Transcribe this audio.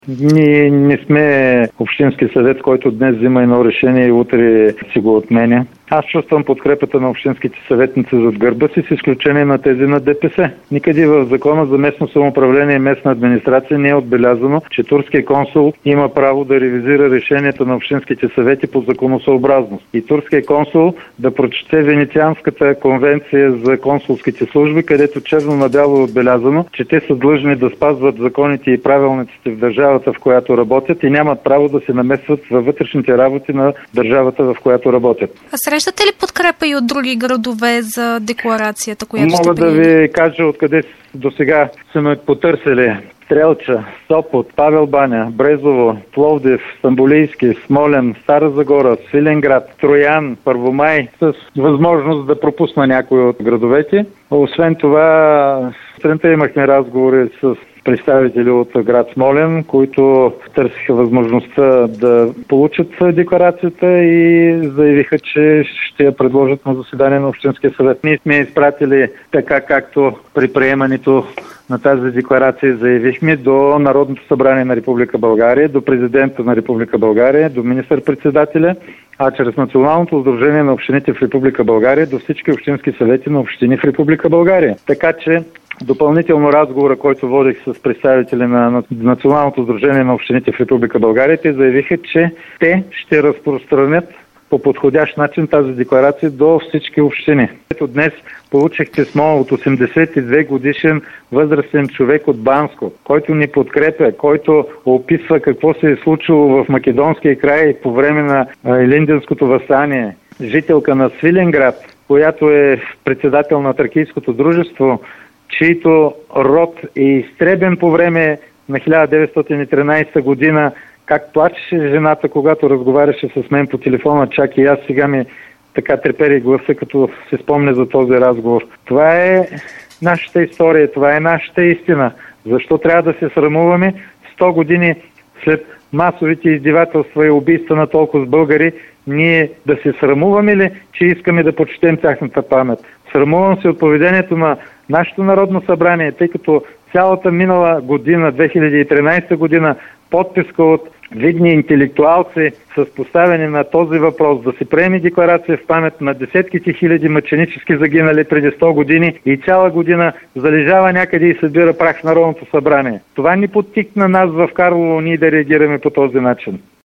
Ние не сме Общински съвет, който днес взима едно решение и утре си го отменя. Аз чувствам подкрепата на общинските съветници зад гърба си, с изключение на тези на ДПС. Никъде в Закона за местно самоуправление и местна администрация не е отбелязано, че турският консул има право да ревизира решението на общинските съвети по законосъобразност. И турският консул да прочете Венецианската конвенция за консулските служби, където черно на бяло е отбелязано, че те са длъжни да спазват законите и правилниците в държавата, в която работят, и нямат право да се намесват във вътрешните работи на държавата, в която работят. А срещате ли подкрепа и от други градове за декларацията, която сте Мога да ви кажа откъде до сега са ме потърсили. Стрелча, Сопот, Павел баня, Брезово, Пловдив, Стамболийски, Смолен, Стара Загора, Свиленград, Троян, Първомай, с възможност да пропусна някои от градовете. Освен това, сутринта имахме разговори с представители от град Смолен, които търсиха възможността да получат декларацията и заявиха, че ще я предложат на заседание на Общинския съвет. Ние сме изпратили, така както при приемането на тази декларация заявихме, до Народното събрание на Република България, до президента на Република България, до министър-председателя, а чрез Националното сдружение на общините в Република България до всички общински съвети на общини в Република България. Така че допълнително разговора, който водих с представители на Националното сдружение на общините в Република България, те заявиха, че те ще разпространят по подходящ начин тази декларация до всички общини. Ето днес получих писмо от 82 годишен възрастен човек от Банско, който ни подкрепя, който описва какво се е случило в Македонския край по време на Илинденското въстание. Жителка на Свиленград, която е председател на Тракийското дружество, чийто род е изтребен по време на 1913 година. Как плачеше жената, когато разговаряше с мен по телефона, чак и аз сега ми така трепери гласа, като се спомня за този разговор. Това е нашата история, това е нашата истина. Защо трябва да се срамуваме 100 години след масовите издевателства и убийства на толкова с българи, ние да се срамуваме ли, че искаме да почетем тяхната памет? Срамувам се от поведението на нашето Народно събрание, тъй като цялата минала година, 2013 година, подписка от видни интелектуалци с поставяне на този въпрос, да се приеме декларация в памет на десетките хиляди мъченически загинали преди 100 години и цяла година залежава някъде и събира прах в Народното събрание. Това ни подтикна нас в Карлово ние да реагираме по този начин.